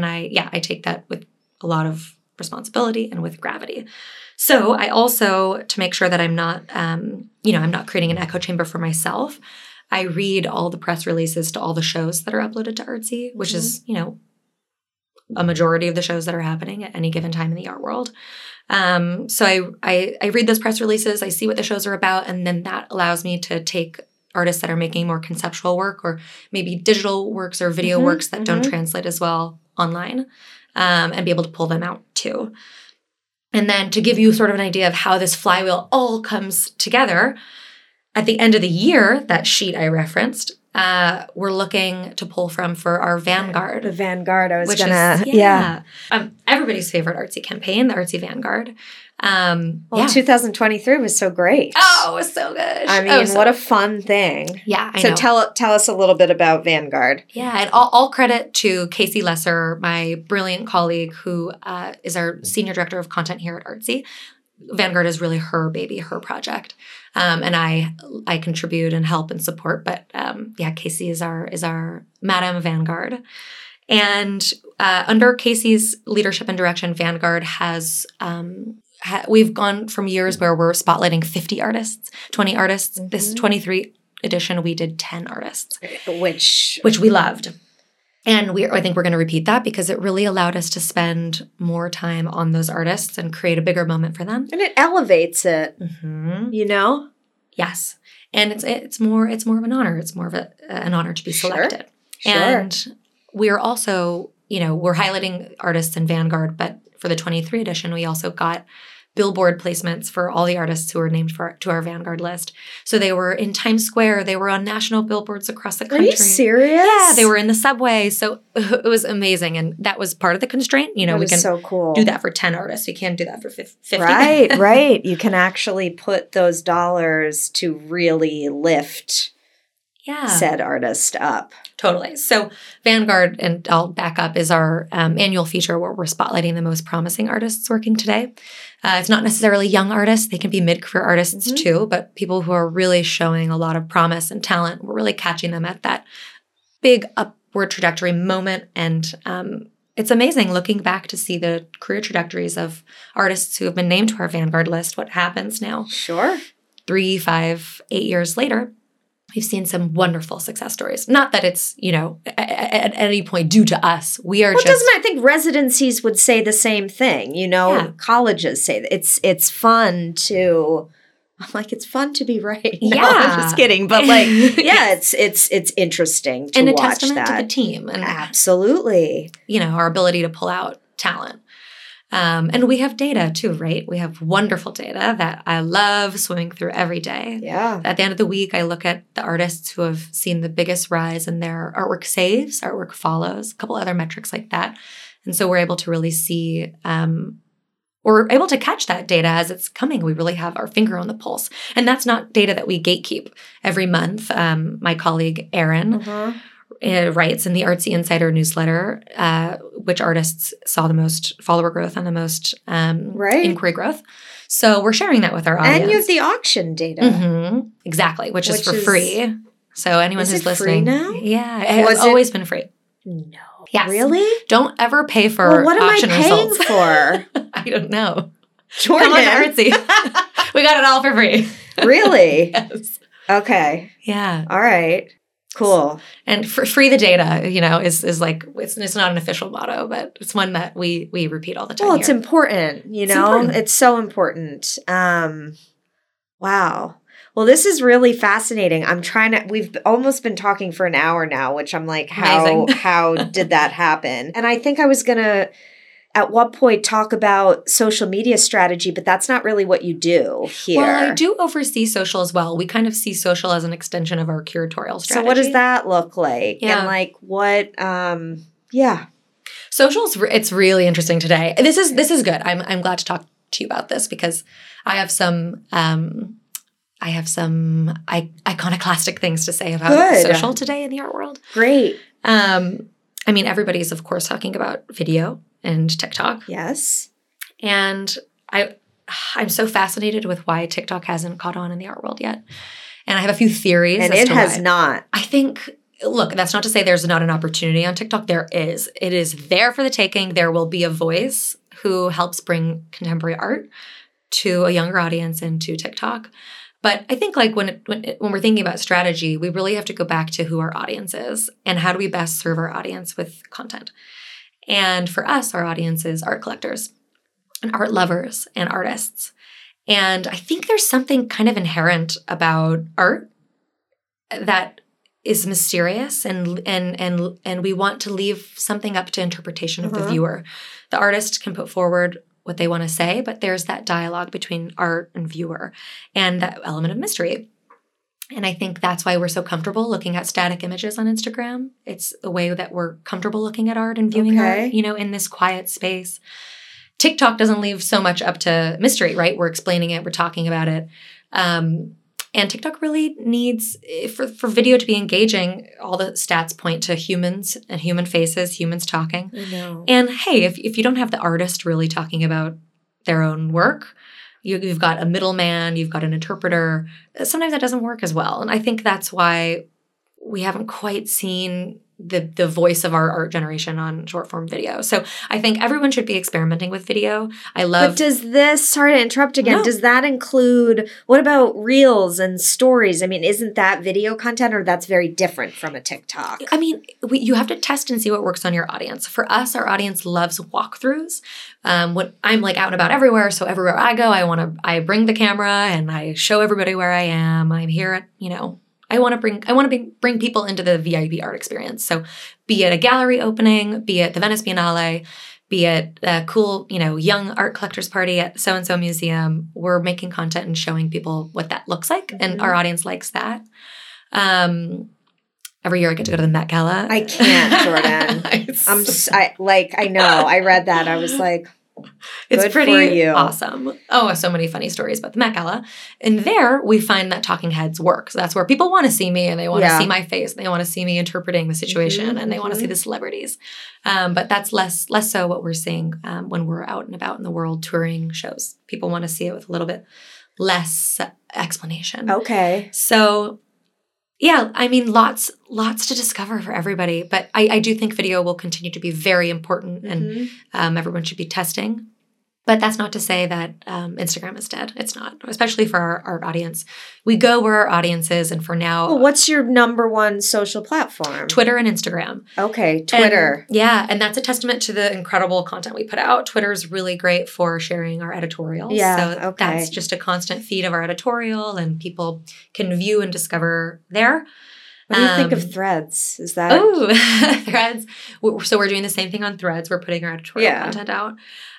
I take that with a lot of responsibility and with gravity. So I also, to make sure that I'm not, I'm not creating an echo chamber for myself, I read all the press releases to all the shows that are uploaded to Artsy, which is, a majority of the shows that are happening at any given time in the art world. So I read those press releases, I see what the shows are about, and then that allows me to take artists that are making more conceptual work or maybe digital works or video works that don't translate as well online, and be able to pull them out too. And then to give you sort of an idea of how this flywheel all comes together, at the end of the year, that sheet I referenced, we're looking to pull from for our Vanguard. The Vanguard, everybody's favorite Artsy campaign, the Artsy Vanguard. 2023 was so great. Oh, it was so good. I mean, what a fun thing. Yeah, I know. So tell us a little bit about Vanguard. Yeah, and all credit to Casey Lesser, my brilliant colleague who is our senior director of content here at Artsy. Vanguard is really her baby, her project. And I contribute and help and support. But Casey is our Madam Vanguard. And under Casey's leadership and direction, Vanguard has we've gone from years where we're spotlighting 50 artists, 20 artists. Mm-hmm. This 23 edition, we did 10 artists. Which we loved. And I think we're going to repeat that because it really allowed us to spend more time on those artists and create a bigger moment for them. And it elevates it, Yes. And it's more of an honor. It's more of an honor to be selected. Sure. And we're also, we're highlighting artists in Vanguard, but for the 23 edition, we also got Billboard placements for all the artists who were named to our Vanguard list. So they were in Times Square. They were on national billboards across the country. Are you serious? Yeah, they were in the subway. So it was amazing. And that was part of the constraint. We can so cool. do that for 10 artists. We can't do that for 50. Right. You can actually put those dollars to really lift said artist up. Totally. So Vanguard, and I'll back up, is our annual feature where we're spotlighting the most promising artists working today. It's not necessarily young artists. They can be mid-career artists too, but people who are really showing a lot of promise and talent. We're really catching them at that big upward trajectory moment. And it's amazing looking back to see the career trajectories of artists who have been named to our Vanguard list. What happens now? Sure. 3, 5, 8 years later, we've seen some wonderful success stories. Not that it's, at any point due to us. We are I think residencies would say the same thing. Colleges say that it's fun to. I'm like, it's fun to be right. No, I'm just kidding. But it's interesting to and watch a testament that. to the team. And absolutely. Our ability to pull out talent. And we have data too, right? We have wonderful data that I love swimming through every day. Yeah. At the end of the week, I look at the artists who have seen the biggest rise in their artwork saves, artwork follows, a couple other metrics like that. And so we're able to really see, we're able to catch that data as it's coming. We really have our finger on the pulse. And that's not data that we gatekeep. Every month, my colleague, Erin, writes in the Artsy Insider newsletter which artists saw the most follower growth and the most inquiry growth. So we're sharing that with our audience. And you have the auction data. Exactly, which is for free. So anyone who's listening. Free now? Yeah, it's always been free. No. Yes. Really? Don't ever pay for what auction am I paying results. for? I don't know. Jordan. Come on, Artsy. We got it all for free. Really? Yes. Okay. Yeah. All right. Cool. And free the data, is like, it's not an official motto, but it's one that we repeat all the time. Well, it's important, It's so important. Wow. Well, this is really fascinating. We've almost been talking for an hour now, which I'm like, how did that happen? And I think I was going to, at what point, talk about social media strategy, but that's not really what you do here. Well, I do oversee social as well. We kind of see social as an extension of our curatorial strategy. So what does that look like? Yeah. And what, Social's, it's really interesting today. This is good. I'm glad to talk to you about this because I have some iconoclastic things to say about social today in the art world. Great. Everybody's, of course, talking about video and TikTok. Yes. And I'm so fascinated with why TikTok hasn't caught on in the art world yet. And I have a few theories. And it has not. I think, look, that's not to say there's not an opportunity on TikTok. There is. It is there for the taking. There will be a voice who helps bring contemporary art to a younger audience and to TikTok. But I think when we're thinking about strategy, we really have to go back to who our audience is and how do we best serve our audience with content. And for us, our audience is art collectors and art lovers and artists. And I think there's something kind of inherent about art that is mysterious and we want to leave something up to interpretation of the viewer. The artist can put forward what they want to say, but there's that dialogue between art and viewer and that element of mystery. And I think that's why we're so comfortable looking at static images on Instagram. It's a way that we're comfortable looking at art and viewing art, in this quiet space. TikTok doesn't leave so much up to mystery, right? We're explaining it, we're talking about it. And TikTok really needs, for video to be engaging, all the stats point to humans and human faces, humans talking. I know. And hey, if you don't have the artist really talking about their own work, you've got a middleman, you've got an interpreter. Sometimes that doesn't work as well. And I think that's why we haven't quite seen the voice of our art generation on short form video. So I think everyone should be experimenting with video. But does this, sorry to interrupt again, does that include, what about reels and stories? I mean, isn't that video content, or that's very different from a TikTok? I mean, you have to test and see what works on your audience. For us, our audience loves walkthroughs. When I'm like out and about everywhere, so everywhere I go, I bring the camera and I show everybody where I am. I'm here at, I want to bring people into the VIP art experience. So be it a gallery opening, be it the Venice Biennale, be it a cool, young art collectors party at so-and-so museum, we're making content and showing people what that looks like. Mm-hmm. And our audience likes that. Every year I get to go to the Met Gala. I can't, Jordan. I know. I read that. I was like, it's pretty awesome. Oh, so many funny stories about the Met Gala. And there we find that talking heads work. So that's where people want to see me and they want to see my face. And they want to see me interpreting the situation and they want to see the celebrities. But that's less so what we're seeing when we're out and about in the world touring shows. People want to see it with a little bit less explanation. Okay. So yeah, I mean, lots to discover for everybody. But I do think video will continue to be very important and everyone should be testing. But that's not to say that Instagram is dead. It's not, especially for our audience. We go where our audience is. And for now. Well, what's your number one social platform? Twitter and Instagram. Okay, Twitter. And that's a testament to the incredible content we put out. Twitter is really great for sharing our editorials. Yeah, so that's just a constant feed of our editorial and people can view and discover there. What do you think of Threads? Is that... Oh, Threads. So we're doing the same thing on Threads. We're putting our editorial content out.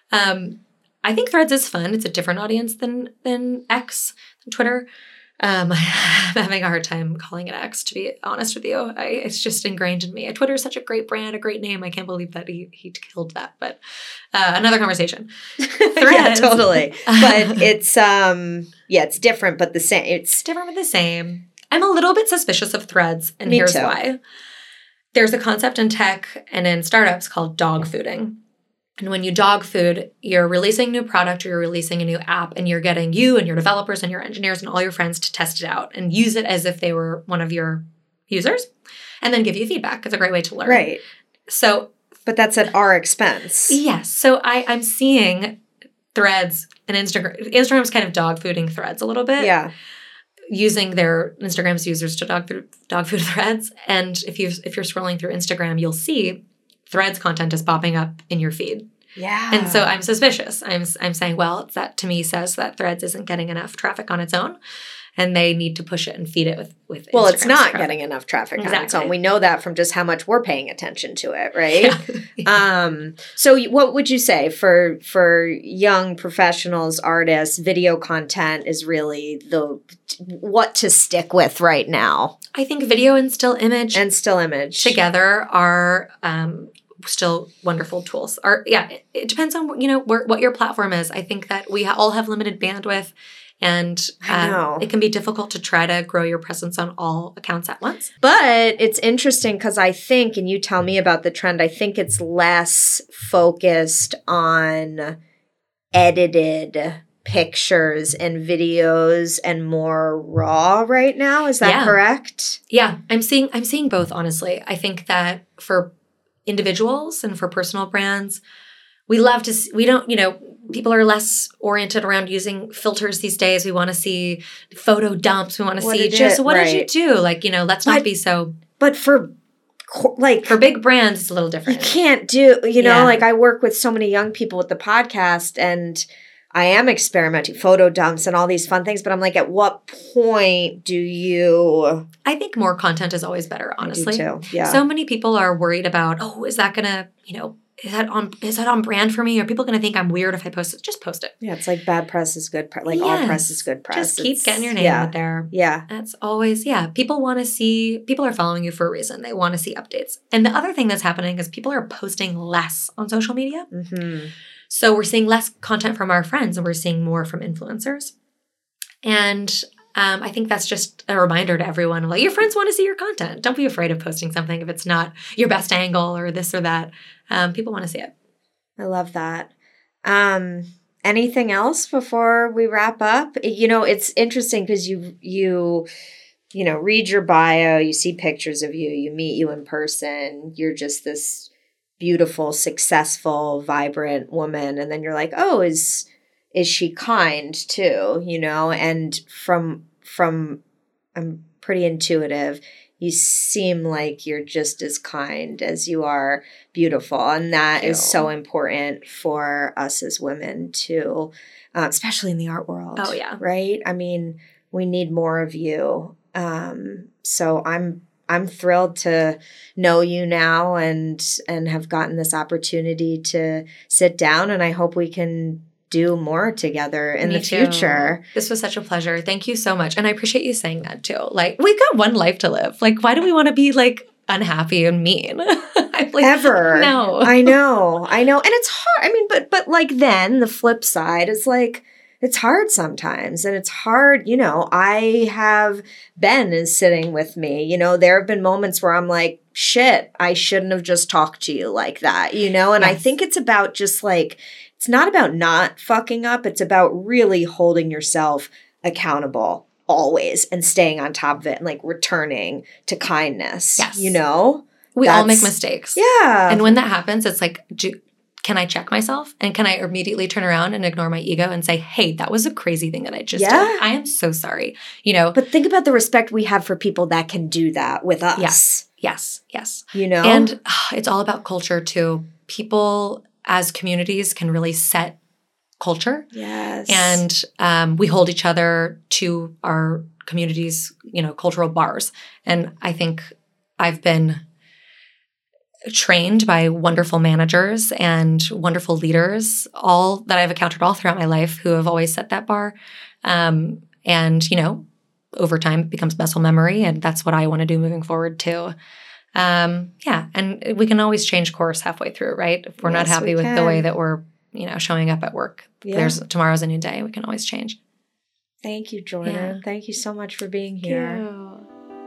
I think Threads is fun. It's a different audience than X, than Twitter. I'm having a hard time calling it X, to be honest with you. It's just ingrained in me. Twitter is such a great brand, a great name. I can't believe that he killed that. But another conversation. Threads. Yeah, totally. But it's it's different, but the same. It's different but the same. I'm a little bit suspicious of Threads, and here's why. There's a concept in tech and in startups called dog fooding. And when you dog food, you're releasing a new product or you're releasing a new app and you're getting you and your developers and your engineers and all your friends to test it out and use it as if they were one of your users and then give you feedback. It's a great way to learn. Right. So, but that's at our expense. Yes. So I'm seeing Threads and Instagram's kind of dog fooding Threads a little bit. Yeah. Using their Instagram's users to dog food Threads. And if you're scrolling through Instagram, you'll see Threads content is popping up in your feed. Yeah. And so I'm suspicious. I'm saying, well, that to me says that Threads isn't getting enough traffic on its own and they need to push it and feed it with Well, it's not getting enough traffic on its own. We know that from just how much we're paying attention to it, right? Yeah. So what would you say for young professionals, artists, video content is really what to stick with right now? I think video and still image together are still wonderful tools. It depends on what your platform is. I think that we all have limited bandwidth, and it can be difficult to try to grow your presence on all accounts at once. But it's interesting because I think, and you tell me about the trend, I think it's less focused on edited pictures and videos and more raw right now. Is that correct? Yeah, I'm seeing both, honestly. I think that for individuals and for personal brands, we love to see, people are less oriented around using filters these days. We want to see photo dumps. We want to see just what did you do? Let's not be so. But for big brands, it's a little different. You can't do, I work with so many young people with the podcast and I am experimenting, photo dumps and all these fun things, but I'm like, at what point do you... I think more content is always better, honestly. I do too, yeah. So many people are worried about, is that going to, is that on brand for me? Are people going to think I'm weird if I post it? Just post it. Yeah, it's like bad press is good press. All press is good press. Just keep getting your name out there. Yeah. That's always, people want to see, people are following you for a reason. They want to see updates. And the other thing that's happening is people are posting less on social media. Mm-hmm. So we're seeing less content from our friends and we're seeing more from influencers. And I think that's just a reminder to everyone, your friends want to see your content. Don't be afraid of posting something if it's not your best angle or this or that. People want to see it. I love that. Anything else before we wrap up? It's interesting because you read your bio, you see pictures of you, you meet you in person, you're just this beautiful, successful, vibrant woman. And then you're like, oh, is she kind too? And from I'm pretty intuitive. You seem like you're just as kind as you are beautiful. And that is so important for us as women too, especially in the art world. Oh, yeah. Right? I mean, we need more of you. So I'm thrilled to know you now and have gotten this opportunity to sit down, and I hope we can do more together in the future. This was such a pleasure. Thank you so much. And I appreciate you saying that too. Like, we've got one life to live. Like, why do we want to be like unhappy and mean? Ever. No. I know. And it's hard. I mean, but like then the flip side is like, it's hard sometimes. And it's hard, I have Ben is sitting with me. There have been moments where I'm like, shit, I shouldn't have just talked to you like that, And yes. I think it's about just like, it's not about not fucking up. It's about really holding yourself accountable always and staying on top of it and like returning to kindness. Yes. We all make mistakes. Yeah. And when that happens, it's like, can I check myself? And can I immediately turn around and ignore my ego and say, hey, that was a crazy thing that I just did. I am so sorry. But think about the respect we have for people that can do that with us. Yes. And it's all about culture too. People as communities can really set culture. Yes. And we hold each other to our communities, cultural bars. And I think I've been trained by wonderful managers and wonderful leaders, all that I've encountered all throughout my life, who have always set that bar. And over time it becomes muscle memory, and that's what I want to do moving forward too. And we can always change course halfway through, right? If we're not happy with the way that we're, showing up at work, tomorrow's a new day. We can always change. Thank you, Jordan. Yeah. Thank you so much for being here.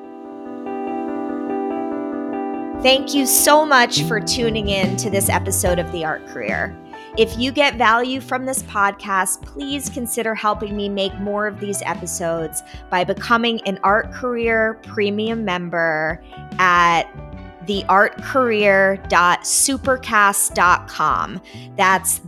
Thank you so much for tuning in to this episode of The Art Career. If you get value from this podcast, please consider helping me make more of these episodes by becoming an Art Career Premium member at theartcareer.supercast.com. That's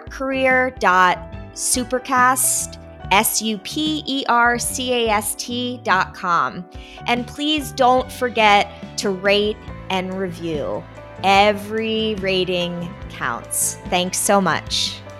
theartcareer.supercast.com. And please don't forget to rate and review. Every rating counts. Thanks so much.